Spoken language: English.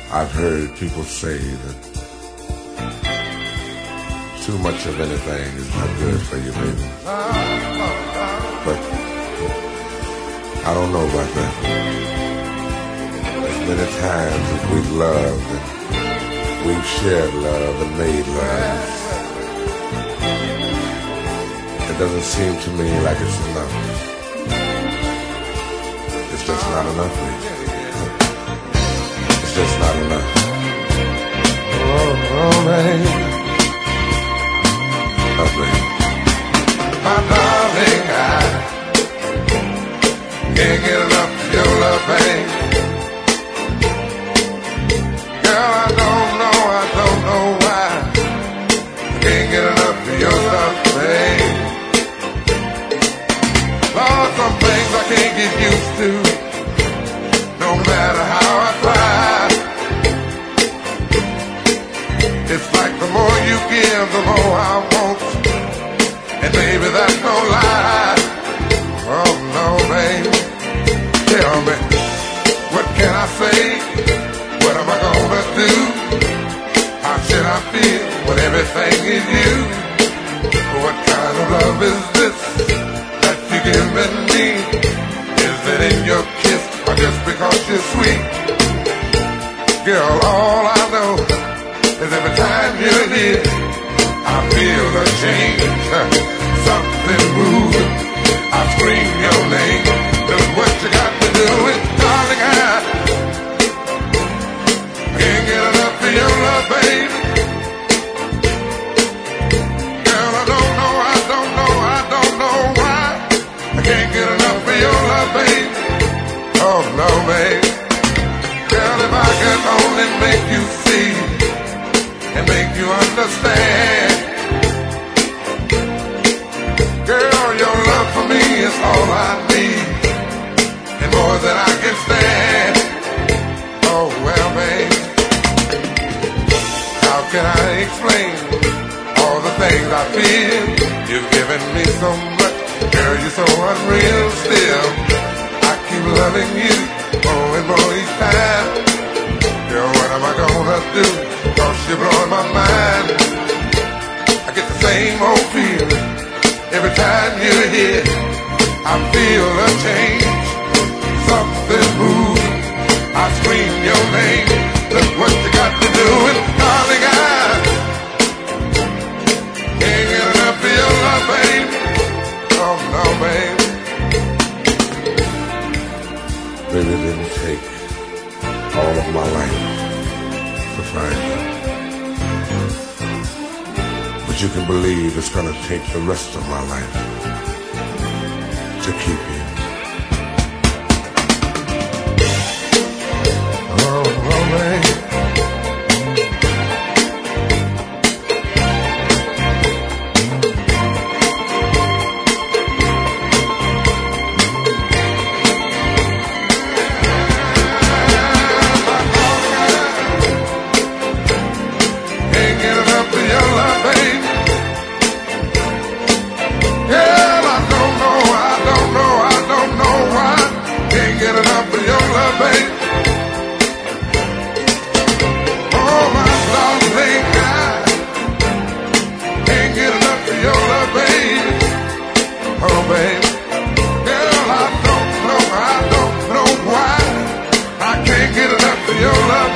I've heard people say that too much of anything is not good for you, baby. But I don't know about that. As many times as we've loved and we've shared love and made love, it doesn't seem to me like it's enough. It's just not enough, baby. It's just not enough. Oh, baby. Oh, baby. My darling, I can't get enough of your love, babe. Girl, I don't know why I can't get enough of your love, babe. Lord, some things I can't get used to, no matter how I try. It's like the more you give, the more I want, and baby, that's no lie. Oh no, baby. Tell me, what can I say? What am I gonna do? How should I feel when everything is you? What kind of love is this that you're giving me? Is it in your kiss or just because you're sweet? Girl, all I know is every time you're here, I feel a change, something moving. I scream your name. Look what you got to do it, darling. I can't get enough of your love, baby. Girl, I don't know why I can't get enough of your love, baby. Oh no, baby. Girl, if I could only make you see and make you understand. Girl, your love for me is all I need, and more than I can stand. Oh well, babe, how can I explain all the things I feel? You've given me so much, girl, you're so unreal still. I keep loving you more and more each time. Girl, what am I gonna do? 'Cause you're blowing my mind. I get the same old feeling every time you're here. I feel a change, something moving. I scream your name. Look what you got to do, and darling, I can't get enough of your love, babe. Oh no, babe. Baby, it didn't take all of my life to find you, but you can believe it's gonna take the rest of my life to keep you. Oh, man. Can't get enough of your love, babe. Girl, I don't know why. Can't get enough of your love, babe. Oh, my darling, I can't get enough of your love, babe. Oh, babe. Girl, I don't know why I can't get enough of your love.